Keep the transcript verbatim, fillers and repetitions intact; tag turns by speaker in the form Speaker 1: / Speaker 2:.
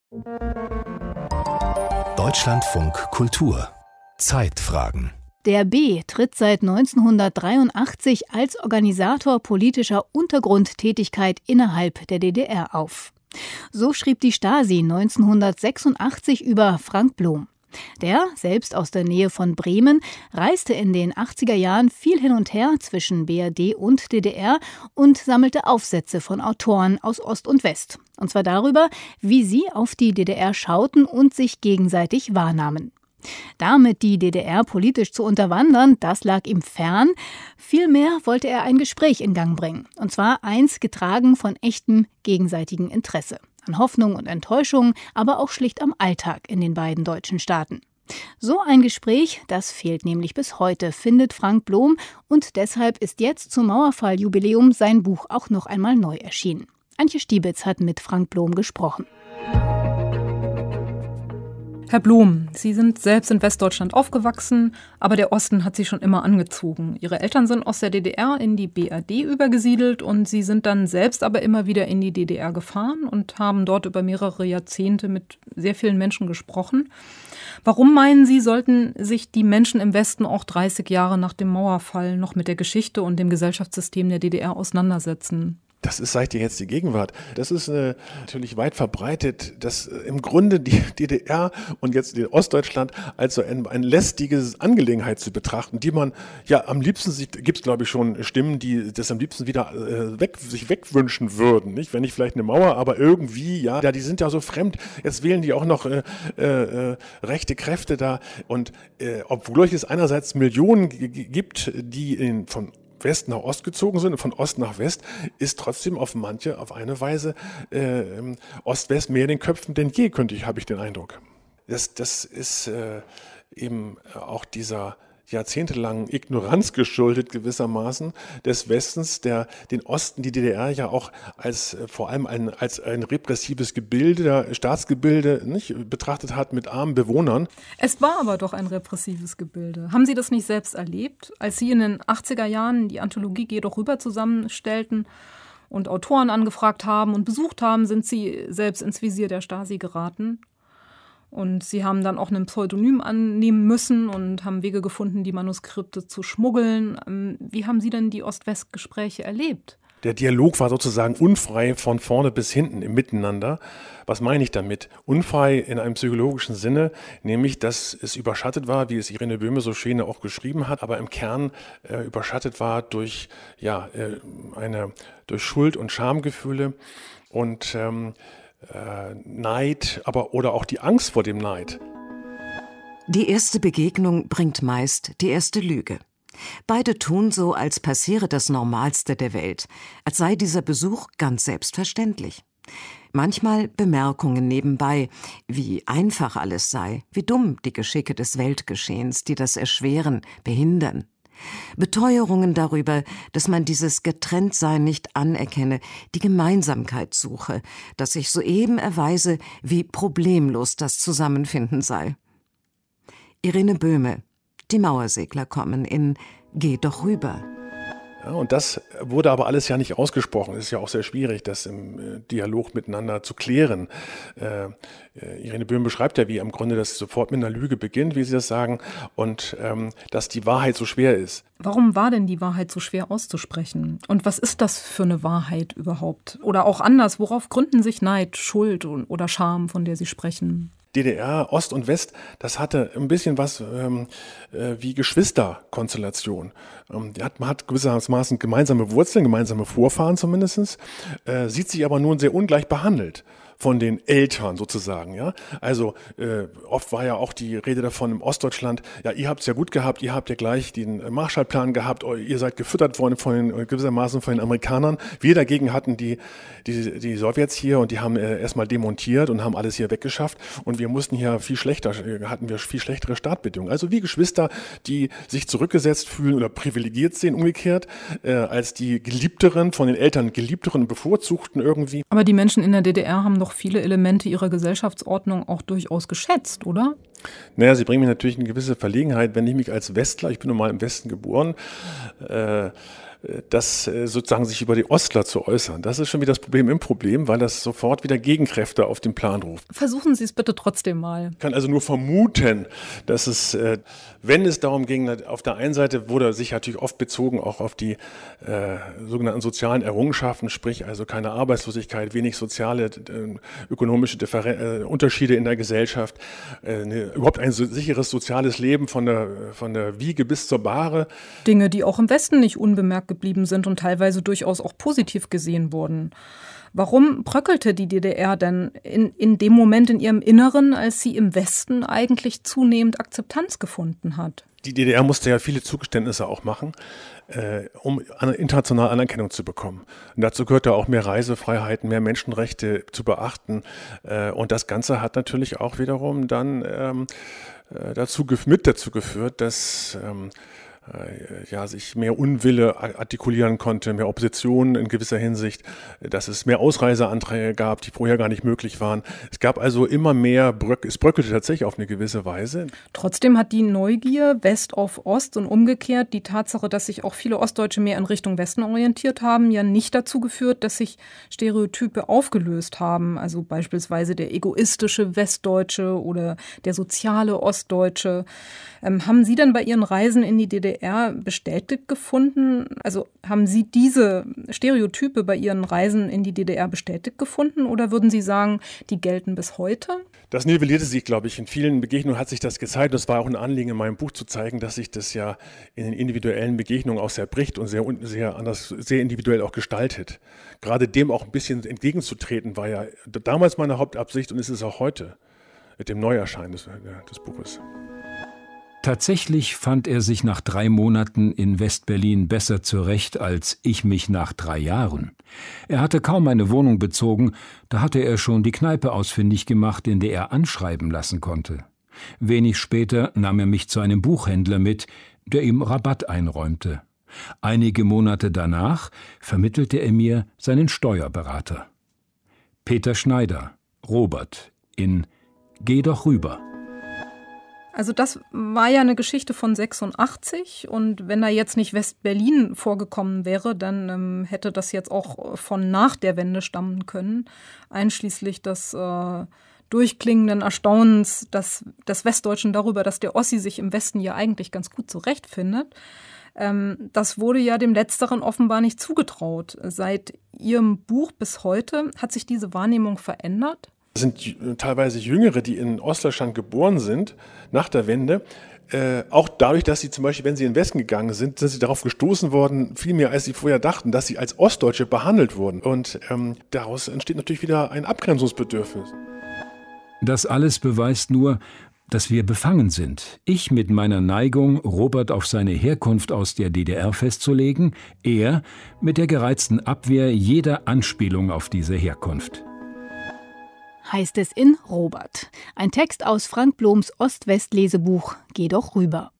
Speaker 1: Deutschlandfunk Kultur Zeitfragen.
Speaker 2: Der B tritt seit neunzehnhundertdreiundachtzig als Organisator politischer Untergrundtätigkeit innerhalb der D D R auf. So schrieb die Stasi neunzehnhundertsechsundachtzig über Frank Blom. Der, selbst aus der Nähe von Bremen, reiste in den achtziger Jahren viel hin und her zwischen B R D und D D R und sammelte Aufsätze von Autoren aus Ost und West. Und zwar darüber, wie sie auf die D D R schauten und sich gegenseitig wahrnahmen. Damit die D D R politisch zu unterwandern, das lag ihm fern. Vielmehr wollte er ein Gespräch in Gang bringen. Und zwar eins getragen von echtem gegenseitigen Interesse. An Hoffnung und Enttäuschung, aber auch schlicht am Alltag in den beiden deutschen Staaten. So ein Gespräch, das fehlt nämlich bis heute, findet Frank Blom. Und deshalb ist jetzt zum Mauerfall-Jubiläum sein Buch auch noch einmal neu erschienen. Antje Stiebitz hat mit Frank Blom gesprochen.
Speaker 3: Herr Blom, Sie sind selbst in Westdeutschland aufgewachsen, aber der Osten hat Sie schon immer angezogen. Ihre Eltern sind aus der D D R in die B R D übergesiedelt und Sie sind dann selbst aber immer wieder in die D D R gefahren und haben dort über mehrere Jahrzehnte mit sehr vielen Menschen gesprochen. Warum meinen Sie, sollten sich die Menschen im Westen auch dreißig Jahre nach dem Mauerfall noch mit der Geschichte und dem Gesellschaftssystem der D D R auseinandersetzen?
Speaker 4: Das ist seit jetzt die Gegenwart. Das ist äh, natürlich weit verbreitet, dass äh, im Grunde die D D R und jetzt die Ostdeutschland als so ein, ein lästiges Angelegenheit zu betrachten, die man ja am liebsten, gibt es glaube ich schon Stimmen, die das am liebsten wieder äh, weg, sich wegwünschen würden. Nicht? Wenn nicht vielleicht eine Mauer, aber irgendwie, ja, ja, die sind ja so fremd. Jetzt wählen die auch noch äh, äh, rechte Kräfte da. Und äh, obwohl es einerseits Millionen g- g- gibt, die in, von West nach Ost gezogen sind und von Ost nach West, ist trotzdem auf manche, auf eine Weise äh, Ost-West mehr in den Köpfen denn je, könnte ich, habe ich den Eindruck. Das, das ist äh, eben auch dieser jahrzehntelangen Ignoranz geschuldet gewissermaßen des Westens, der den Osten, die D D R ja auch als äh, vor allem ein, als ein repressives Gebilde, Staatsgebilde nicht, betrachtet hat mit armen Bewohnern.
Speaker 3: Es war aber doch ein repressives Gebilde. Haben Sie das nicht selbst erlebt, als Sie in den achtziger Jahren die Anthologie Geh doch rüber zusammenstellten und Autoren angefragt haben und besucht haben, sind Sie selbst ins Visier der Stasi geraten? Und Sie haben dann auch ein Pseudonym annehmen müssen und haben Wege gefunden, die Manuskripte zu schmuggeln. Wie haben Sie denn die Ost-West-Gespräche erlebt?
Speaker 4: Der Dialog war sozusagen unfrei von vorne bis hinten im Miteinander. Was meine ich damit? Unfrei in einem psychologischen Sinne, nämlich, dass es überschattet war, wie es Irene Böhme so schön auch geschrieben hat, aber im Kern äh, überschattet war durch, ja, äh, eine, durch Schuld- und Schamgefühle und ähm, Äh, Neid, aber oder auch die Angst vor dem Neid.
Speaker 5: Die erste Begegnung bringt meist die erste Lüge. Beide tun so, als passiere das Normalste der Welt, als sei dieser Besuch ganz selbstverständlich. Manchmal Bemerkungen nebenbei, wie einfach alles sei, wie dumm die Geschicke des Weltgeschehens, die das erschweren, behindern. Beteuerungen darüber, dass man dieses Getrenntsein nicht anerkenne, die Gemeinsamkeit suche, dass sich soeben erweise, wie problemlos das Zusammenfinden sei. Irene Böhme, die Mauersegler kommen in Geh doch rüber.
Speaker 4: Ja, und das wurde aber alles ja nicht ausgesprochen. Es ist ja auch sehr schwierig, das im äh, Dialog miteinander zu klären. Äh, äh, Irene Böhm beschreibt ja, wie im Grunde das sofort mit einer Lüge beginnt, wie Sie das sagen, und ähm, dass die Wahrheit so schwer ist.
Speaker 3: Warum war denn die Wahrheit so schwer auszusprechen? Und was ist das für eine Wahrheit überhaupt? Oder auch anders, worauf gründen sich Neid, Schuld oder Scham, von der Sie sprechen?
Speaker 4: D D R, Ost und West, das hatte ein bisschen was ähm, äh, wie Geschwisterkonstellation. Ähm, die hat, man hat gewissermaßen gemeinsame Wurzeln, gemeinsame Vorfahren zumindest, äh, sieht sich aber nun sehr ungleich behandelt von den Eltern sozusagen, ja. Also äh, oft war ja auch die Rede davon im Ostdeutschland, ja, ihr habt's ja gut gehabt, ihr habt ja gleich den Marshallplan gehabt, ihr seid gefüttert worden von den, gewissermaßen von den Amerikanern. Wir dagegen hatten die, die, die Sowjets hier und die haben äh, erstmal demontiert und haben alles hier weggeschafft und wir mussten hier viel schlechter, hatten wir viel schlechtere Startbedingungen. Also wie Geschwister, die sich zurückgesetzt fühlen oder privilegiert sehen, umgekehrt, äh, als die Geliebteren, von den Eltern Geliebteren und Bevorzugten irgendwie.
Speaker 3: Aber die Menschen in der D D R haben doch viele Elemente ihrer Gesellschaftsordnung auch durchaus geschätzt, oder?
Speaker 4: Naja, sie bringen mich natürlich in eine gewisse Verlegenheit, wenn ich mich als Westler, ich bin nun mal im Westen geboren, äh, das sozusagen sich über die Ostler zu äußern. Das ist schon wieder das Problem im Problem, weil das sofort wieder Gegenkräfte auf den Plan ruft.
Speaker 3: Versuchen Sie es bitte trotzdem mal.
Speaker 4: Ich kann also nur vermuten, dass es, wenn es darum ging, auf der einen Seite wurde sich natürlich oft bezogen auch auf die äh, sogenannten sozialen Errungenschaften, sprich also keine Arbeitslosigkeit, wenig soziale, äh, ökonomische Differen- äh, Unterschiede in der Gesellschaft, äh, eine, überhaupt ein so, sicheres soziales Leben von der, von der Wiege bis zur Bahre.
Speaker 3: Dinge, die auch im Westen nicht unbemerkt geblieben sind und teilweise durchaus auch positiv gesehen wurden. Warum bröckelte die D D R denn in, in dem Moment in ihrem Inneren, als sie im Westen eigentlich zunehmend Akzeptanz gefunden hat?
Speaker 4: Die D D R musste ja viele Zugeständnisse auch machen, äh, um internationale Anerkennung zu bekommen. Und dazu gehörte auch mehr Reisefreiheiten, mehr Menschenrechte zu beachten. Äh, und das Ganze hat natürlich auch wiederum dann ähm, äh, dazu, mit dazu geführt, dass ähm, ja, sich mehr Unwille artikulieren konnte, mehr Opposition in gewisser Hinsicht, dass es mehr Ausreiseanträge gab, die vorher gar nicht möglich waren. Es gab also immer mehr, Bröck, es bröckelte tatsächlich auf eine gewisse Weise.
Speaker 3: Trotzdem hat die Neugier West auf Ost und umgekehrt die Tatsache, dass sich auch viele Ostdeutsche mehr in Richtung Westen orientiert haben, ja nicht dazu geführt, dass sich Stereotype aufgelöst haben. Also beispielsweise der egoistische Westdeutsche oder der soziale Ostdeutsche. Ähm, haben Sie denn bei Ihren Reisen in die D D R bestätigt gefunden? Also haben Sie diese Stereotype bei Ihren Reisen in die D D R bestätigt gefunden oder würden Sie sagen, die gelten bis heute?
Speaker 4: Das nivellierte sich, glaube ich. In vielen Begegnungen hat sich das gezeigt. Das war auch ein Anliegen in meinem Buch zu zeigen, dass sich das ja in den individuellen Begegnungen auch sehr bricht und sehr, sehr anders, sehr individuell auch gestaltet. Gerade dem auch ein bisschen entgegenzutreten war ja damals meine Hauptabsicht und ist es auch heute mit dem Neuerscheinen des, des Buches.
Speaker 6: Tatsächlich fand er sich nach drei Monaten in West-Berlin besser zurecht als ich mich nach drei Jahren. Er hatte kaum eine Wohnung bezogen, da hatte er schon die Kneipe ausfindig gemacht, in der er anschreiben lassen konnte. Wenig später nahm er mich zu einem Buchhändler mit, der ihm Rabatt einräumte. Einige Monate danach vermittelte er mir seinen Steuerberater. Peter Schneider, Robert, in Geh doch rüber.
Speaker 3: Also das war ja eine Geschichte von sechsundachtzig und wenn da jetzt nicht West-Berlin vorgekommen wäre, dann ähm, hätte das jetzt auch von nach der Wende stammen können, einschließlich des äh, durchklingenden Erstaunens des, des Westdeutschen darüber, dass der Ossi sich im Westen ja eigentlich ganz gut zurechtfindet. Ähm, das wurde ja dem Letzteren offenbar nicht zugetraut. Seit Ihrem Buch bis heute hat sich diese Wahrnehmung verändert?
Speaker 4: Es sind teilweise Jüngere, die in Ostdeutschland geboren sind, nach der Wende. Äh, auch dadurch, dass sie zum Beispiel, wenn sie in den Westen gegangen sind, sind sie darauf gestoßen worden, viel mehr als sie vorher dachten, dass sie als Ostdeutsche behandelt wurden. Und ähm, daraus entsteht natürlich wieder ein Abgrenzungsbedürfnis.
Speaker 6: Das alles beweist nur, dass wir befangen sind. Ich mit meiner Neigung, Robert auf seine Herkunft aus der D D R festzulegen, er mit der gereizten Abwehr jeder Anspielung auf diese Herkunft.
Speaker 2: Heißt es in Robert. Ein Text aus Frank Bloms Ost-West-Lesebuch Geh doch rüber.